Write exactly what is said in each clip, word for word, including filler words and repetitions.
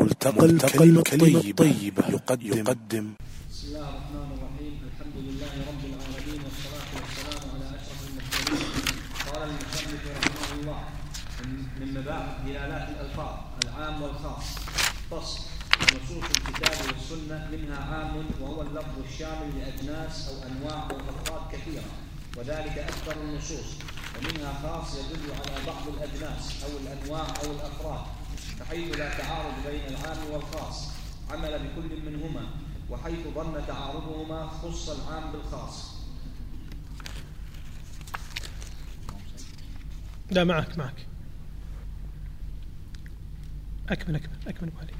ملتقى الكلمة الطيبة يقدم, يقدم بسم الله الرحمن الرحيم. الحمد لله رب العالمين، والصلاة والسلام على أشرف المرسلين. قال المصنف رحمه الله: من مباحث دلالات الألفاظ العام والخاص. فصل: نصوص الكتاب والسنة منها عام وهو اللفظ الشامل لأجناس أو أنواع أو أفراد كثيرة، وذلك أكثر النصوص. ومنها خاص يدل على بعض الأجناس أو الأنواع أو الأفراد، فحيث لا تعارض بين العام والخاص عمل بكل منهما، وحيث ظن تعارضهما خص العام بالخاص. لا معك معك أكمل أكمل أكمل بوالي.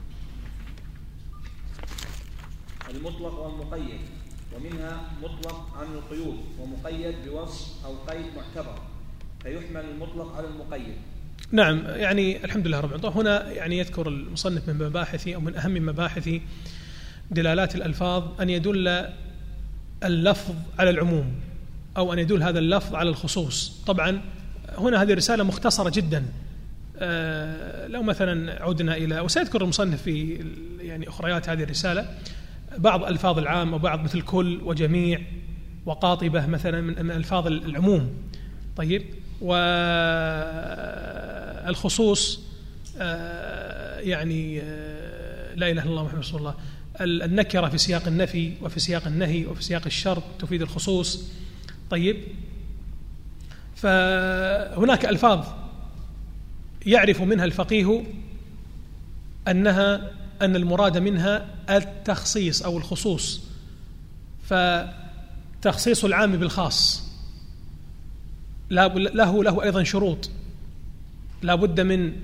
المطلق والمقيد. ومنها مطلق عن القيود ومقيد بوصف أو قيد معتبر، فيحمل المطلق على المقيد. نعم، يعني الحمد لله رب العالمين. هنا يعني يذكر المصنف من مباحث أو من أهم مباحث دلالات الألفاظ أن يدل اللفظ على العموم أو أن يدل هذا اللفظ على الخصوص. طبعا هنا هذه الرسالة مختصرة جدا. آه لو مثلا عدنا إلى، وسيذكر المصنف في يعني أخريات هذه الرسالة بعض ألفاظ العام وبعض مثل كل وجميع وقاطبة مثلا من ألفاظ العموم. طيب، والخصوص آه يعني آه لا إله إلا الله محمد رسول الله. النكرة في سياق النفي وفي سياق النهي وفي سياق الشرط تفيد الخصوص. طيب، فهناك ألفاظ يعرف منها الفقيه أنها أن المراد منها التخصيص أو الخصوص، فتخصيص العام بالخاص له له أيضا شروط، لا بد من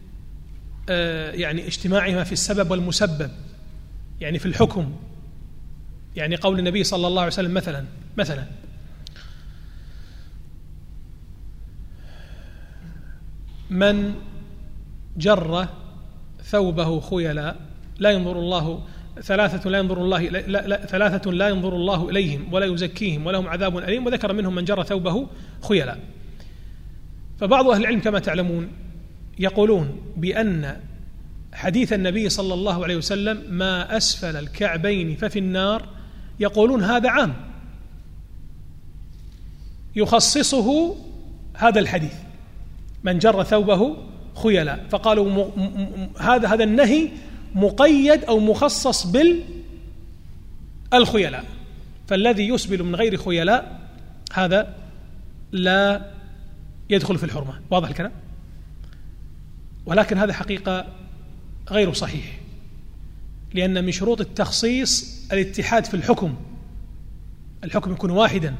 يعني اجتماعهما في السبب والمسبب، يعني في الحكم. يعني قول النبي صلى الله عليه وسلم مثلا مثلا من جر ثوبه خيلا لا ينظر الله ثلاثة لا ينظر الله لا لا ثلاثة لا ينظر الله إليهم ولا يزكيهم ولهم عذاب أليم، وذكر منهم من جر ثوبه خيلا. فبعض أهل العلم كما تعلمون يقولون بأن حديث النبي صلى الله عليه وسلم ما أسفل الكعبين ففي النار، يقولون هذا عام يخصصه هذا الحديث من جر ثوبه خيلا، فقالوا م... م... هذا هذا النهي مقيد أو مخصص بالخيلاء، فالذي يسبل من غير خيلاء هذا لا يدخل في الحرمة. واضح الكلام؟ ولكن هذا حقيقة غير صحيح، لأن من شروط التخصيص الاتحاد في الحكم، الحكم يكون واحدا.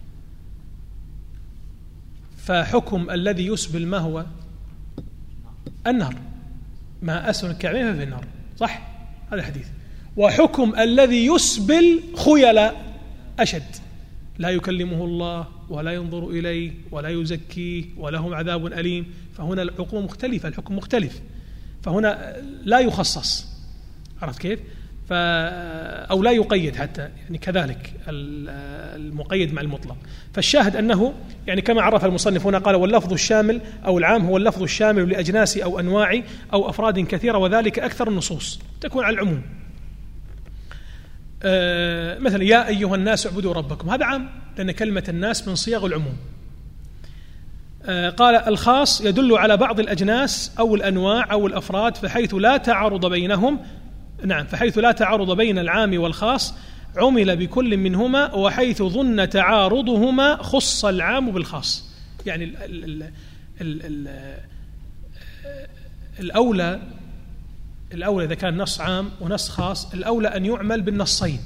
فحكم الذي يسبل ما هو؟ النار، ما أسفل الكعبين ففي النار، صح؟ هذا الحديث. وحكم الذي يسبل خيلاء أشد، لا يكلمه الله ولا ينظر إليه ولا يزكيه ولهم عذاب أليم. فهنا العقوبة مختلفة، الحكم مختلف، فهنا لا يخصص. عرفت كيف؟ ف أو لا يقيد حتى، يعني كذلك المقيد مع المطلق. فالشاهد أنه يعني كما عرف المصنف هنا قال: واللفظ الشامل أو العام هو اللفظ الشامل لأجناس أو أنواع أو أفراد كثيرة، وذلك أكثر النصوص تكون على العموم. آه مثلا يا أيها الناس اعبدوا ربكم، هذا عام لأن كلمة الناس من صيغ العموم. آه قال: الخاص يدل على بعض الأجناس أو الأنواع أو الأفراد، فحيث لا تعارض بينهم نعم فحيث لا تعارض بين العام والخاص عمل بكل منهما، وحيث ظن تعارضهما خص العام بالخاص. يعني ال ال ال ال الأولى الأولى إذا كان نص عام ونص خاص، الأولى أن يعمل بالنصين،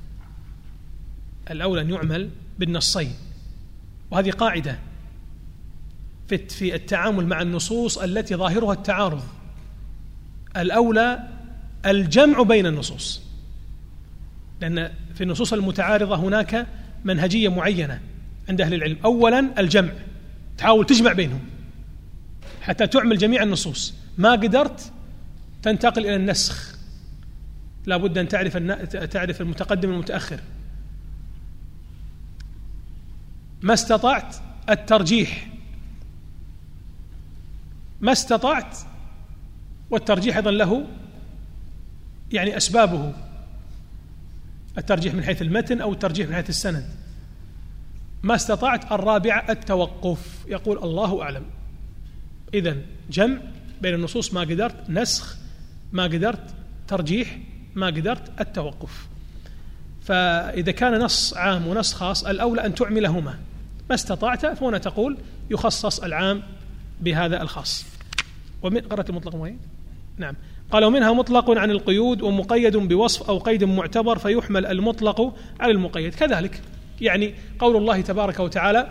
الأولى أن يعمل بالنصين. وهذه قاعدة في التعامل مع النصوص التي ظاهرها التعارض، الأولى الجمع بين النصوص، لأن في النصوص المتعارضة هناك منهجية معينة عند أهل العلم. أولا الجمع، تحاول تجمع بينهم حتى تعمل جميع النصوص. ما قدرت تنتقل إلى النسخ، لا بد أن تعرف تعرف المتقدم والمتأخر. ما استطعت الترجيح، ما استطعت، والترجيح أيضا له يعني أسبابه، الترجيح من حيث المتن أو الترجيح من حيث السند. ما استطعت. الرابعة التوقف، يقول الله أعلم. إذن جمع بين النصوص، ما قدرت نسخ، ما قدرت ترجيح، ما قدرت التوقف. فإذا كان نص عام ونص خاص الأولى أن تعملهما، ما استطعت فهنا تقول يخصص العام بهذا الخاص. ومن قرأت المطلق وين؟ نعم. قال ومنها مطلق عن القيود ومقيد بوصف أو قيد معتبر فيحمل المطلق على المقيد. كذلك يعني قول الله تبارك وتعالى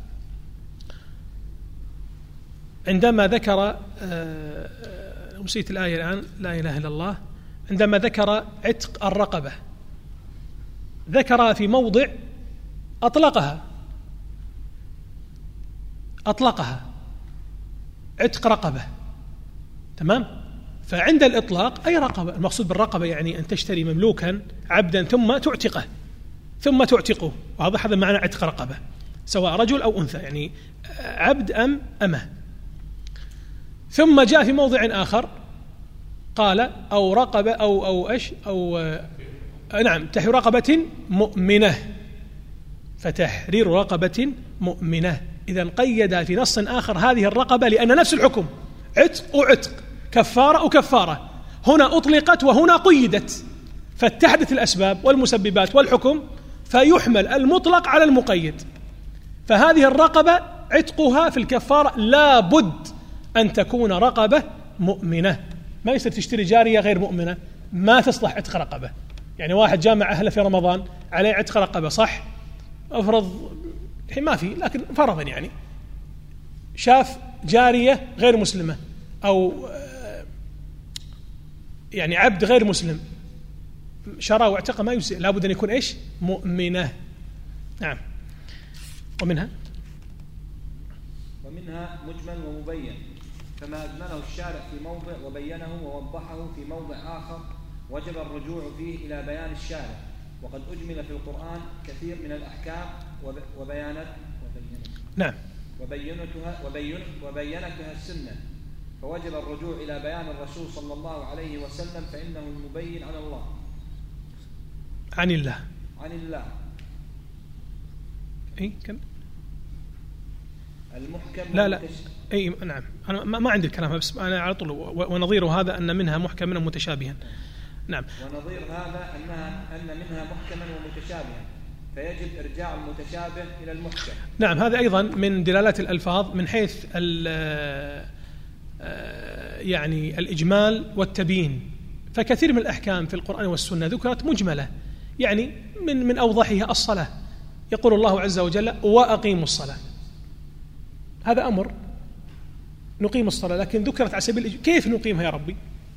عندما ذكر نسيت الآية الآن، لا إله إلا الله، عندما ذكر عتق الرقبة ذكر في موضع أطلقها أطلقها عتق رقبة، تمام؟ فعند الإطلاق أي رقبة، المقصود بالرقبة يعني أن تشتري مملوكا عبدا ثم تعتقه ثم تعتقه، وهذا هذا معنى عتق رقبة، سواء رجل أو أنثى، يعني عبد أم أمه. ثم جاء في موضع آخر قال أو رقبة أو أو إيش أو آه نعم تحرير رقبة مؤمنة، فتحرير رقبة مؤمنة. إذا قيد في نص آخر هذه الرقبة لأن نفس الحكم عتق وعتق، كفارة وكفارة، هنا أطلقت وهنا قيدت، فاتحدت الأسباب والمسببات والحكم فيحمل المطلق على المقيد. فهذه الرقبة عتقها في الكفارة لا بد أن تكون رقبة مؤمنة، ما يصير تشتري جارية غير مؤمنة، ما تصلح عتق رقبة. يعني واحد جامع أهله في رمضان عليه عتق رقبة، صح؟ أفرض الحين ما في، لكن فرضا يعني شاف جارية غير مسلمة أو يعني عبد غير مسلم شراه واعتقه، ما يجزئ، لابد أن يكون إيش؟ مؤمنة. نعم. ومنها ومنها مجمل ومبين، فما أجمله الشارع في موضع وبينه ووضحه في موضع آخر وجب الرجوع فيه إلى بيان الشارع، وقد أجمل في القرآن كثير من الأحكام وبيانات نعم وبينتها وبين وبينتها السنة، فوجب الرجوع إلى بيان الرسول صلى الله عليه وسلم، فإنه المبين على الله عن الله عن الله أي كم المحكم لا لا أي نعم. أنا ما عندي الكلام، بس أنا على طول. ونظير هذا أن منها محكما ومتشابها. نعم. ونظير هذا أنها أن منها محكما ومتشابها فيجب إرجاع المتشابه إلى المحكم. نعم. هذا أيضا من دلالات الألفاظ من حيث يعني الإجمال والتبيين. فكثير من الأحكام في القرآن والسنة ذكرت مجملة، يعني من من أوضحها الصلاة، يقول الله عز وجل وأقيموا الصلاة، هذا أمر نقيم الصلاة، لكن ذكرت على سبيل الإجمال. كيف نقيمها يا ربي؟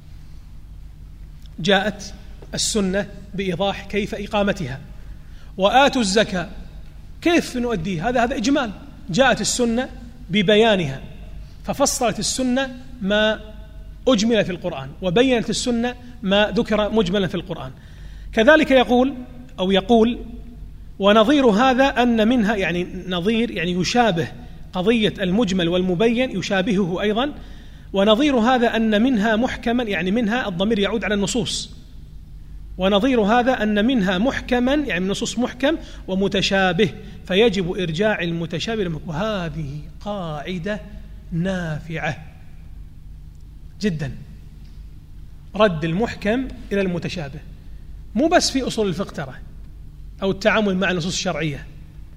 جاءت السنة بإيضاح كيف إقامتها. وآتوا الزكاة، كيف نؤديه؟ هذا هذا إجمال. جاءت السنة ببيانها، ففصلت السنة ما أجمل في القرآن، وبينت السنة ما ذكر مجملا في القرآن. كذلك يقول أو يقول ونظير هذا أن منها، يعني نظير يعني يشابه قضية المجمل والمبين، يشابهه أيضا. ونظير هذا أن منها محكما، يعني منها الضمير يعود على النصوص. ونظير هذا أن منها محكما، يعني من نصوص محكم ومتشابه، فيجب إرجاع المتشابه. وهذه قاعدة نافعة جدا، رد المحكم إلى المتشابه، مو بس في أصول الفقه ترى أو التعامل مع النصوص الشرعية،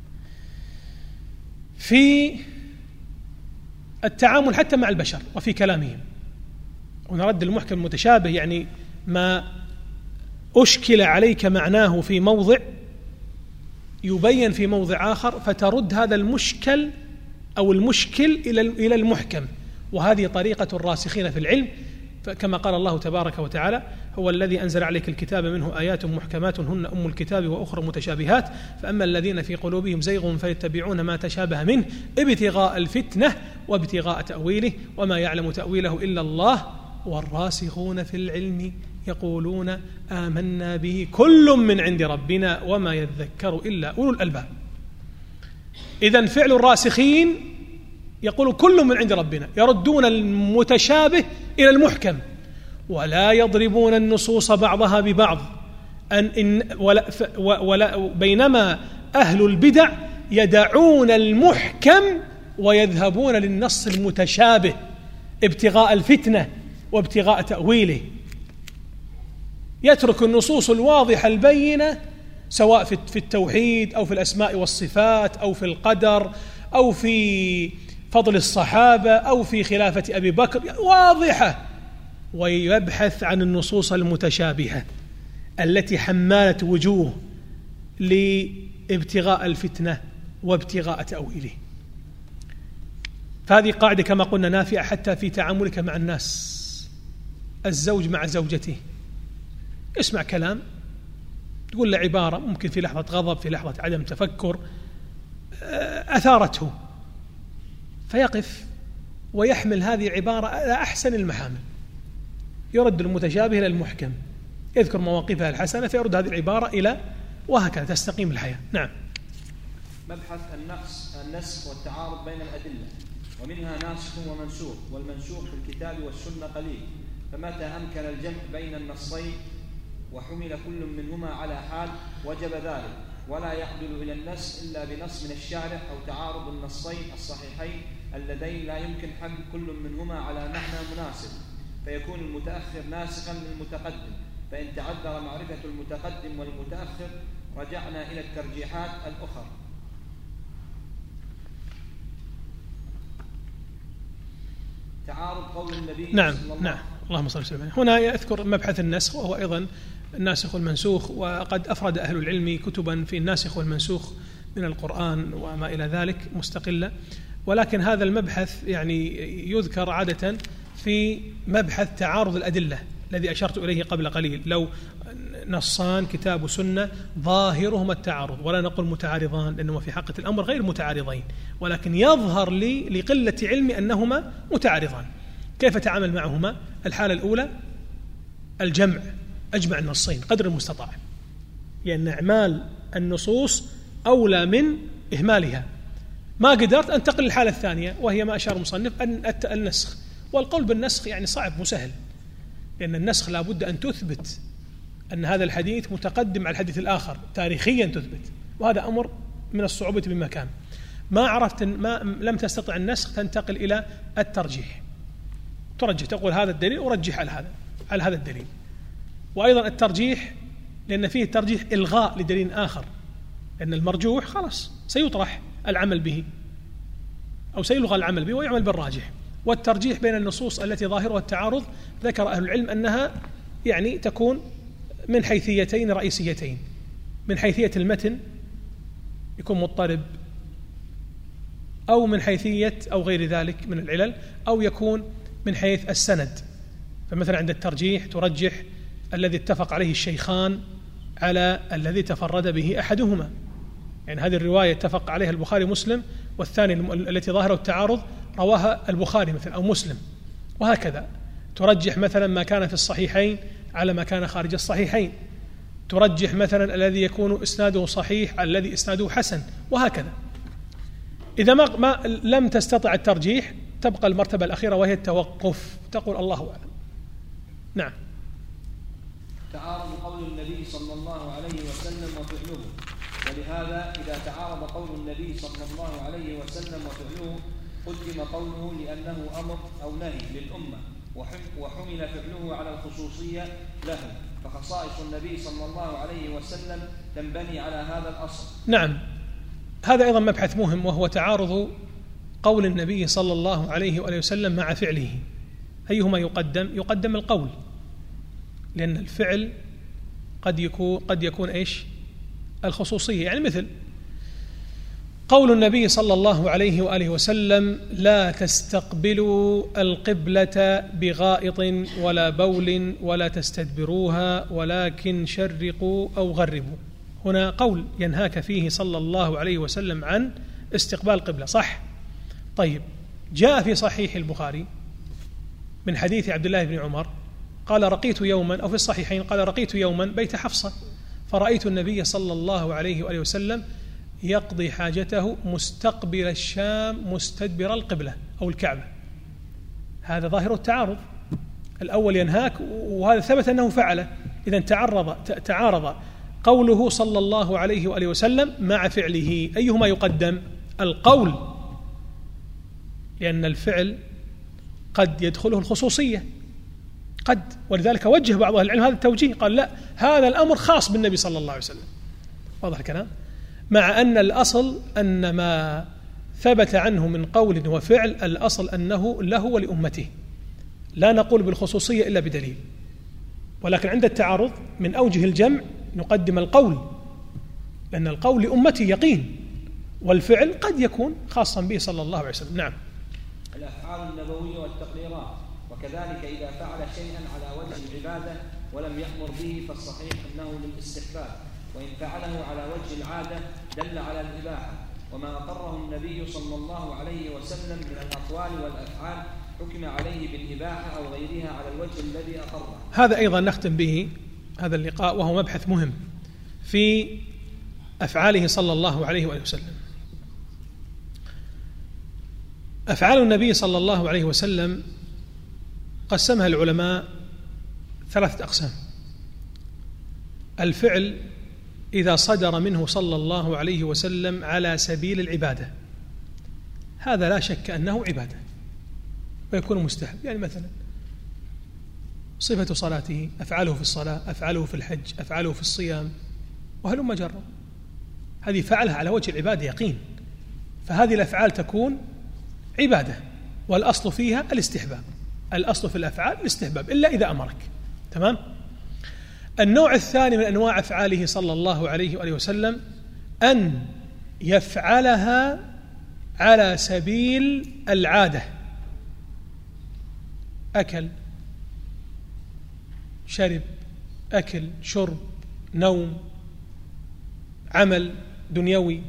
في التعامل حتى مع البشر وفي كلامهم. ونرد المحكم المتشابه يعني ما أشكل عليك معناه في موضع يبين في موضع آخر، فترد هذا المشكل أو المشكل إلى إلى المحكم. وهذه طريقة الراسخين في العلم، كما قال الله تبارك وتعالى هو الذي أنزل عليك الكتاب منه آيات محكمات هن أم الكتاب وأخرى متشابهات، فأما الذين في قلوبهم زيغ فيتبعون ما تشابه منه ابتغاء الفتنة وابتغاء تأويله وما يعلم تأويله إلا الله والراسخون في العلم يقولون آمنا به كل من عند ربنا وما يذكر إلا أولو الألباب. إذن فعل الراسخين يقول كل من عند ربنا، يردون المتشابه إلى المحكم، ولا يضربون النصوص بعضها ببعض أن إن ولا ولا بينما أهل البدع يدعون المحكم ويذهبون للنص المتشابه ابتغاء الفتنة وابتغاء تأويله. يترك النصوص الواضحة البينة سواء في التوحيد أو في الأسماء والصفات أو في القدر أو في فضل الصحابة أو في خلافة أبي بكر واضحة، ويبحث عن النصوص المتشابهة التي حمالة وجوه لابتغاء الفتنة وابتغاء تأويله. فهذه قاعدة كما قلنا نافعة حتى في تعاملك مع الناس. الزوج مع زوجته اسمع كلام تقول له عبارة ممكن في لحظة غضب في لحظة عدم تفكر أثارته، فيقف ويحمل هذه العبارة على أحسن المحامل، يرد المتشابه إلى المحكم، يذكر مواقفها الحسنة فيرد هذه العبارة إلى، وهكذا تستقيم الحياة. نعم. مبحث النقص النسخ والتعارض بين الأدلة، ومنها ناسخ ومنسوخ، والمنسوخ في الكتاب والسنة قليل، فمتى أمكن الجمع بين النصين وحمل كل منهما على حال وجب ذلك، ولا يعدل إلى النسخ إلا بنص من الشارع أو تعارض النصين الصحيحين اللذين لا يمكن حمل كل منهما على معنى مناسب، فيكون المتأخر ناسخا للمتقدم، فإن تعذر معرفة المتقدم والمتأخر رجعنا إلى الترجيحات الأخرى. تعارض قول النبي نعم صلى الله نعم اللهم صل وسلم. هنا يذكر مبحث النسخ وهو أيضا الناسخ والمنسوخ، وقد أفرد أهل العلم كتبا في الناسخ والمنسوخ من القرآن وما إلى ذلك مستقلة، ولكن هذا المبحث يعني يذكر عادة في مبحث تعارض الأدلة الذي أشرت إليه قبل قليل. لو نصان كتاب وسنة ظاهرهما التعارض، ولا نقول متعارضان لأنهما في حقيقة الأمر غير متعارضين، ولكن يظهر لي لقلة علمي أنهما متعارضان. كيف تعامل معهما؟ الحالة الأولى الجمع، أجمع النصين قدر المستطاع، لأن إعمال النصوص أولى من إهمالها. ما قدرت أنتقل للحالة الثانية وهي ما أشار المصنف أن النسخ، والقول بالنسخ يعني صعب مسهل، لأن النسخ لا بد أن تثبت أن هذا الحديث متقدم على الحديث الآخر تاريخيا تثبت، وهذا أمر من الصعوبة بمكان. ما عرفت ما لم تستطع النسخ تنتقل إلى الترجيح، ترجح تقول هذا الدليل ورجح على هذا على هذا الدليل. وأيضا الترجيح لأن فيه ترجيح إلغاء لدليل آخر، لأن المرجوح خلاص سيطرح العمل به أو سيلغى العمل به ويعمل بالراجح. والترجيح بين النصوص التي ظاهرها التعارض ذكر أهل العلم أنها يعني تكون من حيثيتين رئيسيتين، من حيثية المتن يكون مضطرب، أو من حيثية أو غير ذلك من العلل، أو يكون من حيث السند. فمثلا عند الترجيح ترجح الذي اتفق عليه الشيخان على الذي تفرد به أحدهما، يعني هذه الرواية اتفق عليها البخاري ومسلم، والثاني التي ظاهره التعارض رواها البخاري مثلا أو مسلم، وهكذا. ترجح مثلا ما كان في الصحيحين على ما كان خارج الصحيحين، ترجح مثلا الذي يكون إسناده صحيح على الذي إسناده حسن، وهكذا. إذا ما, ما لم تستطع الترجيح تبقى المرتبة الأخيرة وهي التوقف، تقول الله أعلم. نعم. تعارض قول النبي صلى الله عليه وسلم وفعله، ولهذا إذا تعارض قول النبي صلى الله عليه وسلم وفعله قدم قوله لأنه أمر أو نهي للأمة، وحمل فعله على الخصوصية له، فخصائص النبي صلى الله عليه وسلم تنبني على هذا الأصل. نعم، هذا أيضا مبحث مهم، وهو تعارض قول النبي صلى الله عليه وآله وسلم مع فعله. أيهما يقدم؟ يقدم القول، لأن الفعل قد يكون قد يكون إيش؟ الخصوصية. يعني مثل قول النبي صلى الله عليه وآله وسلم لا تستقبلوا القبلة بغائط ولا بول ولا تستدبروها ولكن شرقوا أو غربوا. هنا قول ينهاك فيه صلى الله عليه وسلم عن استقبال القبلة، صح؟ طيب، جاء في صحيح البخاري من حديث عبد الله بن عمر قال رقيت يوما، أو في الصحيحين قال رقيت يوما بيت حفصة فرأيت النبي صلى الله عليه وآله وسلم يقضي حاجته مستقبل الشام مستدبر القبلة أو الكعبة. هذا ظاهر التعارض، الأول ينهاك وهذا ثبت أنه فعله. إذا تعرض تعارض قوله صلى الله عليه وآله وسلم مع فعله، أيهما يقدم؟ القول، لأن الفعل قد يدخله الخصوصية قد، ولذلك وجه بعض أهل العلم هذا التوجيه، قال لا، هذا الأمر خاص بالنبي صلى الله عليه وسلم. واضح الكلام؟ مع أن الأصل أن ما ثبت عنه من قول وفعل الأصل أنه له ولأمته، لا نقول بالخصوصية إلا بدليل، ولكن عند التعارض من أوجه الجمع نقدم القول، لأن القول لأمته يقين، والفعل قد يكون خاصا به صلى الله عليه وسلم. نعم. الأفعال النبوية والتقريرات، وكذلك إذا فعل شيئا على وجه العبادة ولم يأمر به فالصحيح أنه للاستحباب، وإن فعله على وجه العادة دل على الإباحة، وما أقره النبي صلى الله عليه وسلم من الأقوال والأفعال حكم عليه بالإباحة أو غيرها على الوجه الذي أقره. هذا أيضا نختم به هذا اللقاء، وهو مبحث مهم في أفعاله صلى الله عليه وآله وسلم. أفعال النبي صلى الله عليه وسلم قسمها العلماء ثلاثة أقسام. الفعل إذا صدر منه صلى الله عليه وسلم على سبيل العبادة، هذا لا شك أنه عبادة ويكون مستحب، يعني مثلا صفة صلاته، أفعاله في الصلاة، أفعاله في الحج، أفعاله في الصيام، وهلم جرا، هذه فعلها على وجه العبادة يقين، فهذه الأفعال تكون عبادة، والأصل فيها الاستحباب، الأصل في الأفعال الاستحباب إلا إذا أمرك. تمام؟ النوع الثاني من أنواع أفعاله صلى الله عليه وآله وسلم أن يفعلها على سبيل العادة، أكل، شرب، أكل، شرب، نوم، عمل دنيوي،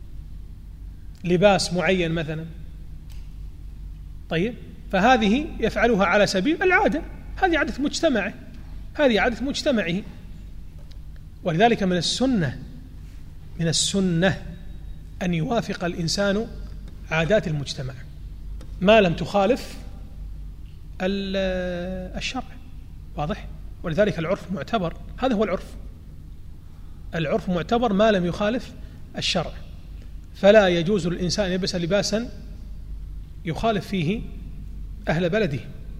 لباس معين مثلا. طيب، فهذه يفعلها على سبيل العادة، هذه عادة مجتمعه، هذه عادة مجتمعه، ولذلك من السنة من السنة أن يوافق الإنسان عادات المجتمع ما لم تخالف الشرع. واضح؟ ولذلك العرف معتبر، هذا هو العرف، العرف معتبر ما لم يخالف الشرع، فلا يجوز للإنسان أن يلبس لباسا يخالف فيه أهل بلده.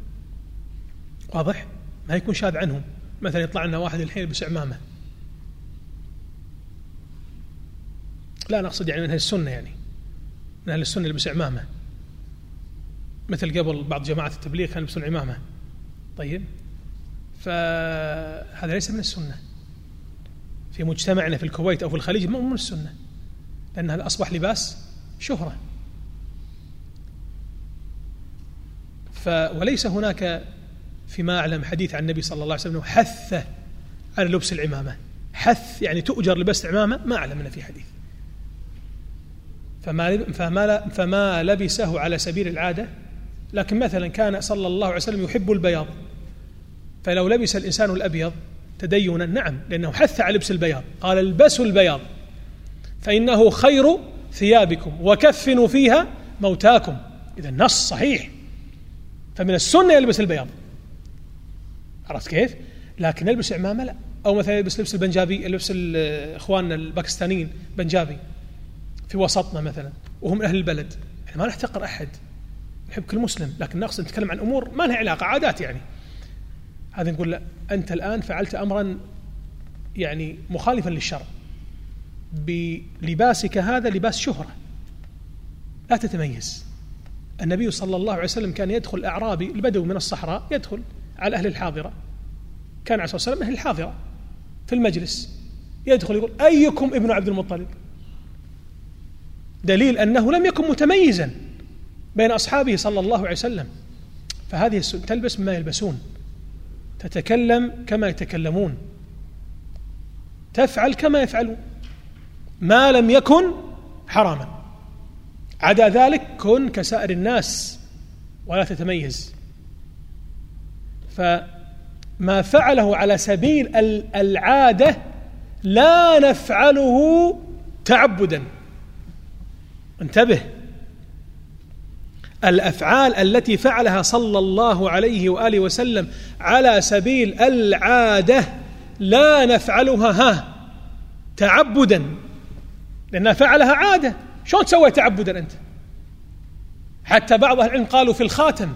واضح؟ ما يكون شاذ عنهم، مثلا يطلع لنا واحد الحين يلبس عمامة، لا نقصد يعني من أهل السنة، يعني من أهل السنة يلبس عمامة، مثل قبل بعض جماعة التبليغ كانوا يلبسون عمامة. طيب، فهذا ليس من السنة في مجتمعنا في الكويت أو في الخليج، مو من السنة، لأن هذا أصبح لباس شهرة. ف وليس هناك فيما أعلم حديث عن النبي صلى الله عليه وسلم حث على لبس العمامة، حث يعني تؤجر لبس عمامة، ما أعلم منه في حديث. فما فما فما لبسه على سبيل العادة، لكن مثلا كان صلى الله عليه وسلم يحب البياض، فلو لبس الإنسان الأبيض تدينا، نعم، لأنه حث على لبس البياض، قال البسوا البياض فإنه خير ثيابكم وكفنوا فيها موتاكم. إذا النص صحيح، فمن السنة يلبس البياض، عرفت كيف؟ لكن يلبس عمامة لا، أو مثلا يلبس لبس البنجابي، لبس إخواننا الباكستانيين بنجابي في وسطنا مثلا وهم أهل البلد. احنا ما نحتقر أحد، نحب كل مسلم، لكن نقصد نتكلم عن أمور ما لها علاقة، عادات يعني. هذا نقول لا، أنت الآن فعلت أمرا يعني مخالفا للشرع بلباسك، هذا لباس شهرة لا تتميز. النبي صلى الله عليه وسلم كان يدخل أعرابي البدو من الصحراء، يدخل على أهل الحاضرة، كان عليه الصلاة والسلام أهل الحاضرة في المجلس، يدخل يقول أيكم ابن عبد المطلب، دليل أنه لم يكن متميزا بين أصحابه صلى الله عليه وسلم. فهذه السنة، تلبس مما يلبسون، تتكلم كما يتكلمون، تفعل كما يفعلون، ما لم يكن حراما، عدا ذلك كن كسائر الناس ولا تتميز. فما فعله على سبيل العادة لا نفعله تعبدا، انتبه. الأفعال التي فعلها صلى الله عليه وآله وسلم على سبيل العادة لا نفعلها ها تعبدا، لأنها فعلها عادة. شلون تسوي تعبدا أنت؟ حتى بعض أهل العلم قالوا في الخاتم،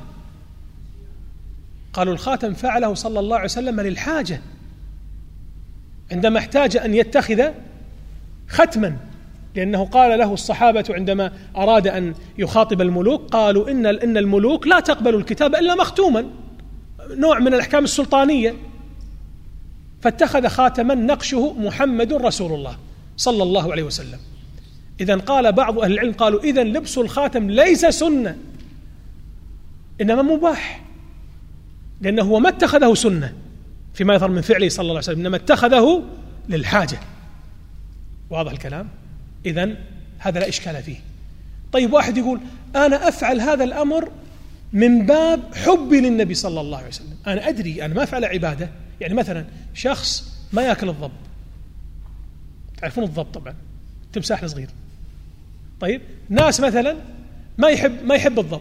قالوا الخاتم فعله صلى الله عليه وسلم للحاجة، عندما احتاج أن يتخذ ختما، لأنه قال له الصحابة عندما أراد أن يخاطب الملوك قالوا إن إن الملوك لا تقبل الكتاب إلا مختوما، نوع من الأحكام السلطانية، فاتخذ خاتما نقشه محمد رسول الله صلى الله عليه وسلم. إذن قال بعض أهل العلم قالوا إذن لبس الخاتم ليس سنة إنما مباح، لأنه هو ما اتخذه سنة فيما يظهر من فعله صلى الله عليه وسلم، إنما اتخذه للحاجة. واضح الكلام؟ إذن هذا لا إشكال فيه. طيب واحد يقول أنا أفعل هذا الأمر من باب حبي للنبي صلى الله عليه وسلم، أنا أدري أنا ما أفعل عبادة. يعني مثلا شخص ما يأكل الضب، تعرفون الضب طبعا تمساح الصغير. طيب ناس مثلا ما يحب ما يحب الضب،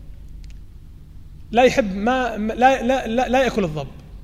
لا يحب ما لا لا لا, لا يأكل الضب،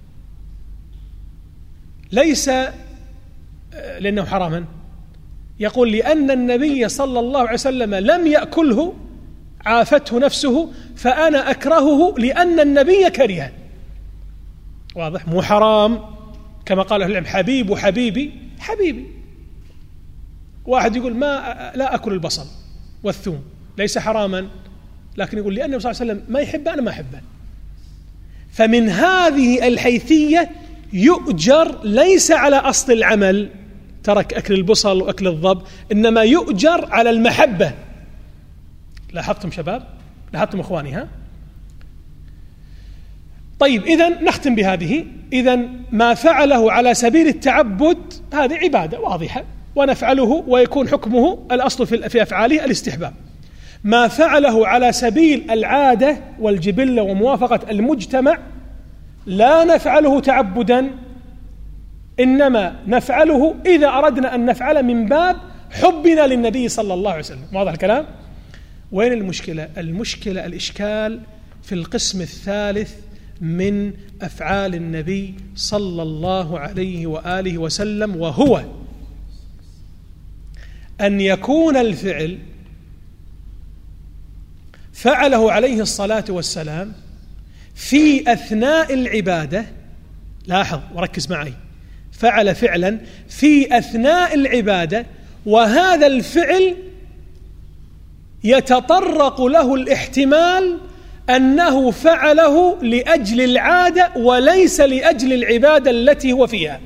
ليس لأنه حراما، يقول لأن النبي صلى الله عليه وسلم لم يأكله عافته نفسه فأنا أكرهه لأن النبي كرهه. واضح؟ مو حرام كما قال أهل العلم حبيب وحبيبي حبيبي. واحد يقول ما لا أكل البصل والثوم، ليس حراما، لكن يقول لأن النبي صلى الله عليه وسلم ما يحبه أنا ما أحبه. فمن هذه الحيثية يؤجر ليس على أصل العمل ترك أكل البصل وأكل الضب، إنما يؤجر على المحبة. لاحظتم شباب؟ لاحظتم إخواني؟ ها؟ طيب إذن نختم بهذه. إذن ما فعله على سبيل التعبد هذه عبادة واضحة ونفعله ويكون حكمه الأصل في أفعاله الاستحباب. ما فعله على سبيل العادة والجبلة وموافقة المجتمع لا نفعله تعبدا، إنما نفعله إذا أردنا أن نفعل من باب حبنا للنبي صلى الله عليه وسلم. واضح الكلام؟ وين المشكلة؟ المشكلة الإشكال في القسم الثالث من أفعال النبي صلى الله عليه وآله وسلم، وهو أن يكون الفعل فعله عليه الصلاة والسلام في أثناء العبادة. لاحظ وركز معي، فعل فعلا في أثناء العبادة، وهذا الفعل يتطرق له الاحتمال أنه فعله لأجل العادة وليس لأجل العبادة التي هو فيها.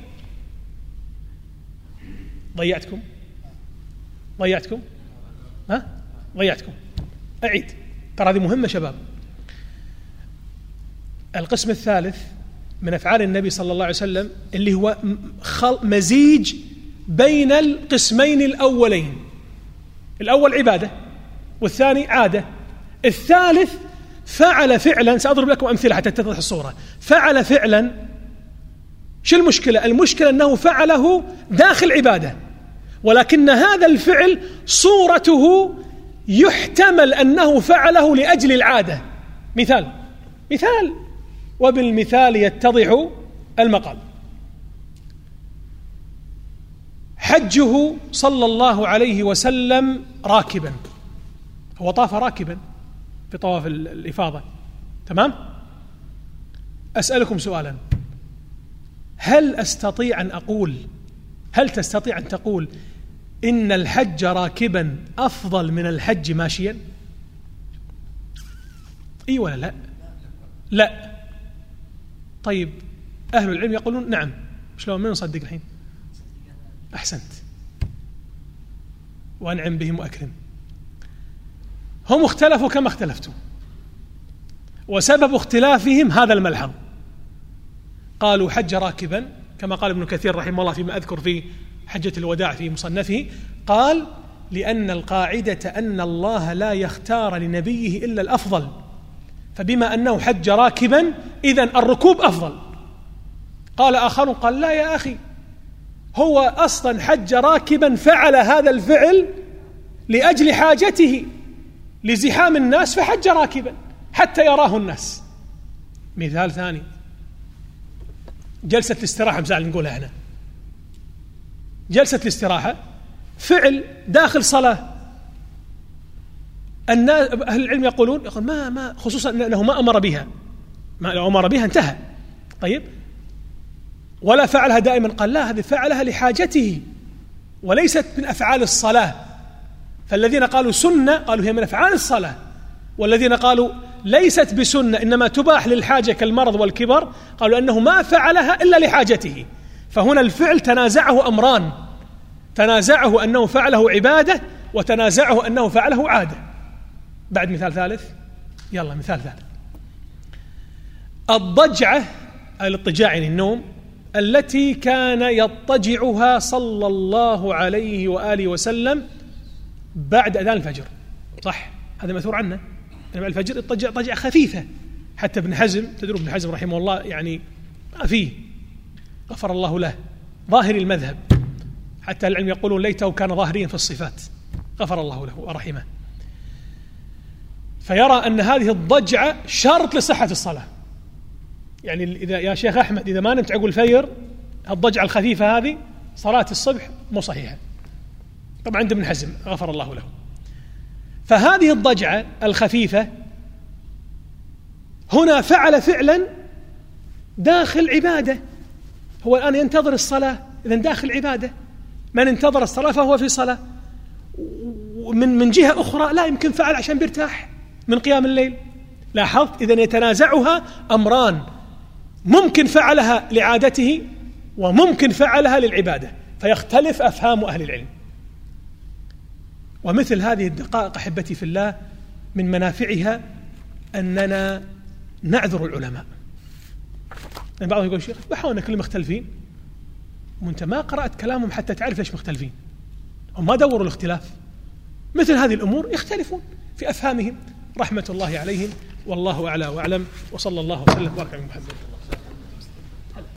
ضيعتكم ضيعتكم ها ضيعتكم أعيد، ترى هذه مهمة شباب. القسم الثالث من أفعال النبي صلى الله عليه وسلم اللي هو مزيج بين القسمين الأولين، الأول عبادة والثاني عادة. الثالث فعل فعلا، سأضرب لكم أمثلة حتى تتضح الصورة. فعل فعلا، شو المشكلة؟ المشكلة أنه فعله داخل عبادة، ولكن هذا الفعل صورته يحتمل أنه فعله لأجل العادة. مثال مثال وبالمثال يتضح المقال. حجه صلى الله عليه وسلم راكبا، هو طاف راكبا في طواف الإفاضة، تمام؟ أسألكم سؤالا، هل أستطيع أن أقول هل تستطيع أن تقول إن الحج راكبا أفضل من الحج ماشيا؟ إي ولا لا؟ لا. طيب أهل العلم يقولون نعم. شلون؟ من نصدق الحين؟ أحسنت، وأنعم بهم وأكرم. هم اختلفوا كما اختلفتوا، وسبب اختلافهم هذا الملحظ. قالوا حج راكبا كما قال ابن كثير رحمه الله فيما أذكر في حجة الوداع في مصنفه، قال لأن القاعدة أن الله لا يختار لنبيه إلا الأفضل، فبما أنه حج راكبا إذن الركوب أفضل. قال آخر قال لا يا أخي، هو أصلا حج راكبا، فعل هذا الفعل لأجل حاجته، لزحام الناس فحج راكبا حتى يراه الناس. مثال ثاني، جلسة الاستراحة، مثال نقولها هنا، جلسة الاستراحة فعل داخل صلاة. الناس أهل العلم يقولون يقول ما ما خصوصا أنه ما أمر بها، ما لو أمر بها انتهى. طيب، ولا فعلها دائما، قال لا، هذه فعلها لحاجته وليست من أفعال الصلاة. فالذين قالوا سنة قالوا هي من أفعال الصلاة، والذين قالوا ليست بسنة إنما تباح للحاجة كالمرض والكبر قالوا أنه ما فعلها إلا لحاجته. فهنا الفعل تنازعه أمران، تنازعه أنه فعله عبادة، وتنازعه أنه فعله عادة. بعد مثال ثالث، يلا مثال ثالث، الضجعة الاضطجاع يعني النوم التي كان يضطجعها صلى الله عليه وآله وسلم بعد أذان الفجر. صح، هذا مأثور عنه، بعد الفجر يضطجع طجعة خفيفة. حتى ابن حزم، تدرون ابن حزم رحمه الله يعني ما فيه، غفر الله له، ظاهر المذهب، حتى العلم يقولون ليته كان ظاهريا في الصفات، غفر الله له ورحمه. فيرى أن هذه الضجعة شرط لصحة الصلاة. يعني إذا يا شيخ أحمد إذا ما نمت عقب الفجر الضجعة الخفيفة هذه صلاة الصبح مو صحيحة، طبعا عند ابن حزم غفر الله له. فهذه الضجعة الخفيفة هنا فعل فعلا داخل عبادة، هو الآن ينتظر الصلاة، إذن داخل عبادة. من انتظر الصلاة فهو في صلاة. ومن من جهة أخرى لا يمكن فعل عشان بيرتاح من قيام الليل. لاحظت؟ إذن يتنازعها أمران، ممكن فعلها لعادته وممكن فعلها للعبادة، فيختلف أفهام أهل العلم. ومثل هذه الدقائق أحبتي في الله من منافعها أننا نعذر العلماء. يعني بعضهم يقول شيخ بحاول كلهم مختلفين، وانت ما قرأت كلامهم حتى تعرف ليش مختلفين، هم ما دوروا الاختلاف. مثل هذه الأمور يختلفون في أفهامهم، رحمة الله عليهم، والله أعلى وأعلم، وصلى الله وسلم وبارك على محمد.